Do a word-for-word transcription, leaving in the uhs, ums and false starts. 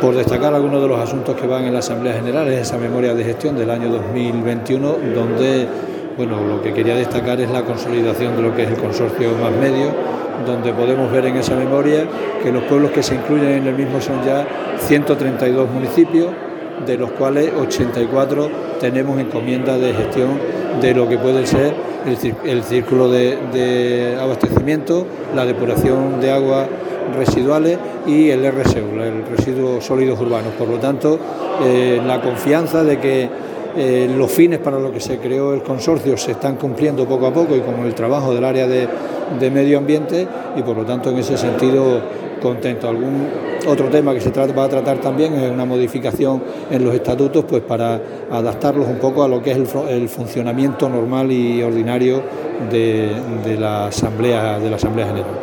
por destacar algunos de los asuntos que van en la Asamblea General, es esa memoria de gestión del año dos mil veintiuno, donde bueno, lo que quería destacar es la consolidación de lo que es el consorcio Más Medios, donde podemos ver en esa memoria que los pueblos que se incluyen en el mismo son ya ciento treinta y dos municipios, de los cuales ochenta y cuatro tenemos encomiendas de gestión de lo que puede ser el, el círculo de, de abastecimiento, la depuración de aguas residuales y el R S U, el residuos sólidos urbanos. Por lo tanto, eh, la confianza de que eh, los fines para los que se creó el consorcio se están cumpliendo poco a poco, y como el trabajo del área de, de medio ambiente, y por lo tanto en ese sentido contento. Algún otro tema que se trata, va a tratar también es una modificación en los estatutos, pues para adaptarlos un poco a lo que es el, el funcionamiento normal y ordinario de, de la Asamblea, de la Asamblea General.